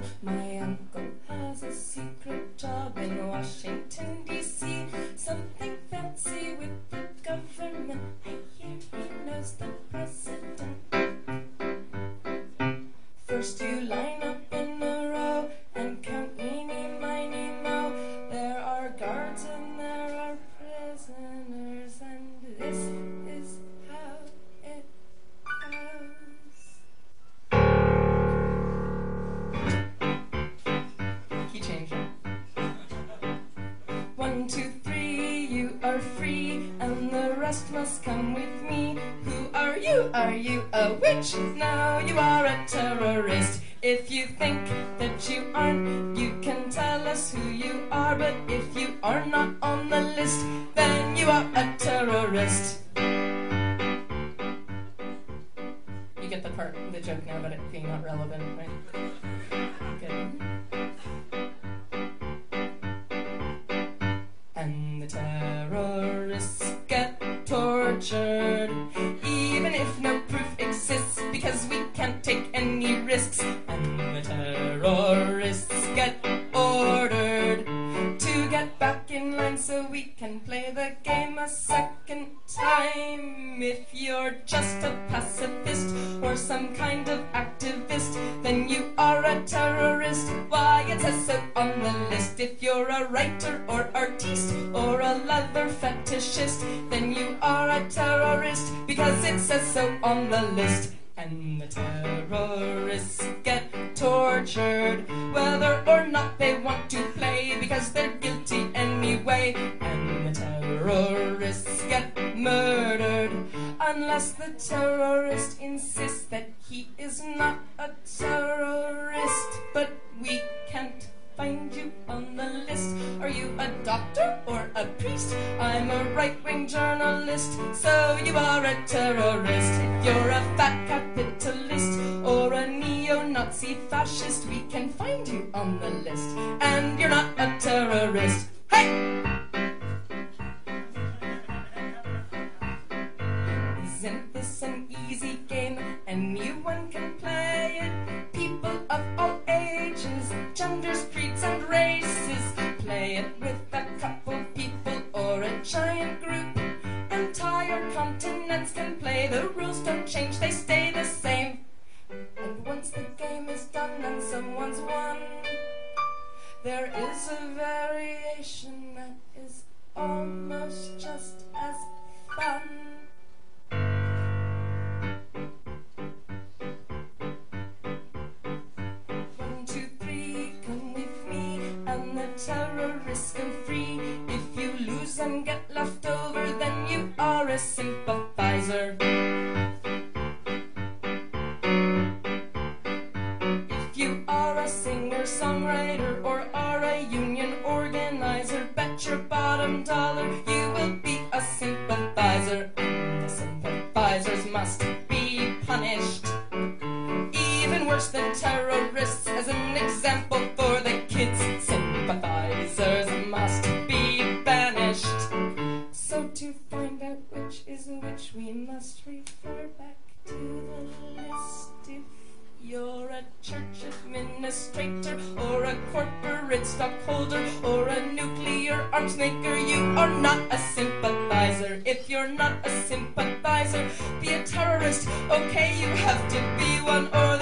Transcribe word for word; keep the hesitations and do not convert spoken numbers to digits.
My uncle has a secret job in Washington, D C Something fancy with the government. I hear he knows the president. First you line up in a row and count eeny, miny, mo. There are guards and there are prisoners, and this is how it goes. Key change. One, two, three, you are free, and the rest must come with me. Who are you? Are you a witch? No, you are a terrorist. If you think that you aren't, you can tell us who you are. But if you are not on the list, then you are a terrorist. You get the part, the joke now about it being not relevant, right? Good. And the terrorists get tortured, even if no proof exists, because we can't take any risks. And the terrorists get ordered to get back in line so we can play the game a second time. If you're just a pacifist or some kind of activist, then you are a terrorist. Why, it says so on the list. If you're a writer or artiste or a leather fetishist, then you are a terrorist, because it says so on the list. And the terrorists get tortured, whether or not they want to play, because they're guilty anyway. And the terrorists get murdered, unless the terrorist insists that he is not a terrorist. But we can't find you on the list. Are you a doctor or a priest? I'm a right-wing journalist, so you are a terrorist. If you're a fat capitalist or a neo-Nazi fascist, we can find you on the list, and you're not a terrorist. Hey! Isn't this an easy game? Anyone can play it. People of all ages, genders, creeds, and races. Play it with a couple people or a giant group. Entire continents can play. The rules don't change, they stay the same. And once the game is done and someone's won, there is a variation that is almost just as fun. Terrorists go free. If you lose and get left over, then you are a sympathizer. If you are a singer-songwriter or are a union organizer, bet your bottom dollar you will be a sympathizer. And the sympathizers must be punished, even worse than terrorists. As an example for the kids, sympathizers must be banished. So to find out which is which, we must refer back to the list. If you're a church administrator or a corporate stockholder or a nuclear arms maker, you are not a sympathizer. If you're not a sympathizer, be a terrorist. Okay, you have to be one, or